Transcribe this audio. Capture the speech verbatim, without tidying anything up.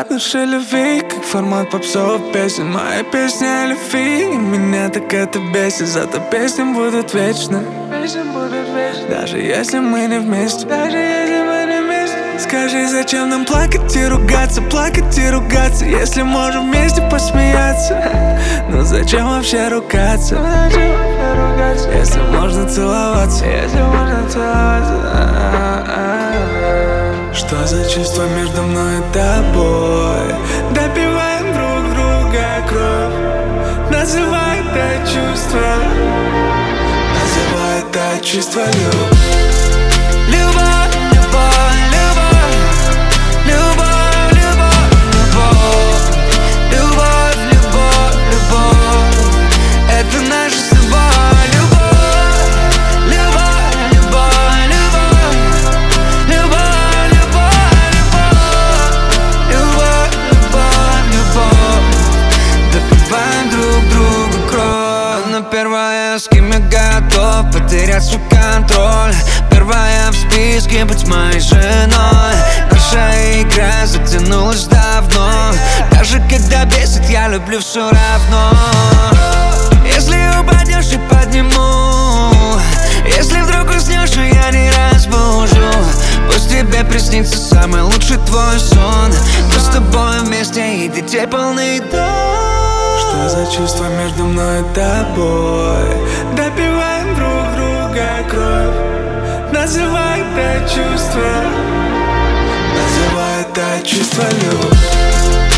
формат нашей любви, как формат попсовых песен. Моя песня о любви, и меня так это бесит. Зато песни будут вечны, даже если мы не вместе. Даже если мы не вместе. Скажи, зачем нам плакать и ругаться, плакать и ругаться, если можем вместе посмеяться? Ну зачем вообще ругаться, если можно целоваться, если можно целоваться? Что за чувство между мной и тобой? Допиваем друг друга кровь, называй это чувство, называй это чувство любовь. Любовь, любовь, любовь, любовь, любовь, любовь, любовь, любовь, это наша с тобой любовь, любовь, любовь, любовь, любовь, любовь, любовь, любовь, любовь, допиваем друг другу кровь. Но первая, с кем я готов потерять свой контроль, первая в списке быть моей женой. Наша игра затянулась давно, даже когда бесит, я люблю все равно. Если упадешь, я подниму, если вдруг уснешь, и я не разбужу. Пусть тебе приснится самый лучший твой сон, мы с тобой вместе и детей полный дом. Что за чувство между мной и тобой? Допиваем друг друга кровь, называй это чувство, называй это чувство любовь.